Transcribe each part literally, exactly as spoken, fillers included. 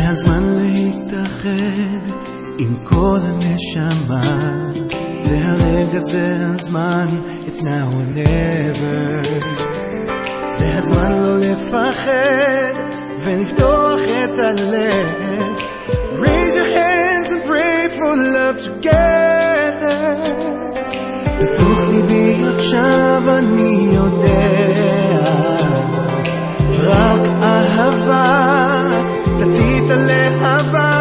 הזמן להתאחד עם כל הנשמה, זה הרגע, זה הזמן, it's now or never. זה הזמן לא לפחד ולפתוח את הלב. Raise your hands and pray for love together. בתוך ליבי עכשיו אני יודע, רק אהבה תצית להבה.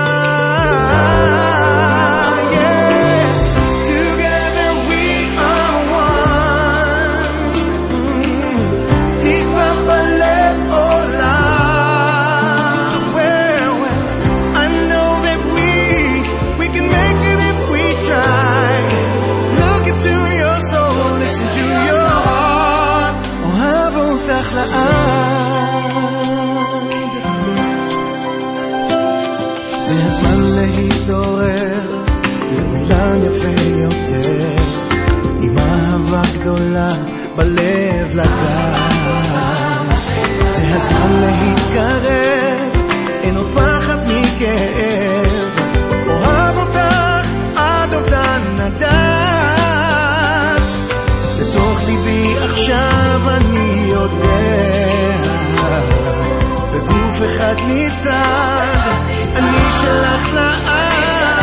זה הזמן להתעורר לאילן יפה יותר, עם אהבה גדולה בלב לגן. זה הזמן להתקרב, אין עוד פחד מכאב, אוהב אותך עד אובדן הדעת. בתוך ליבי עכשיו אני יודע, בגוף אחד ניצד אני שלך לאט.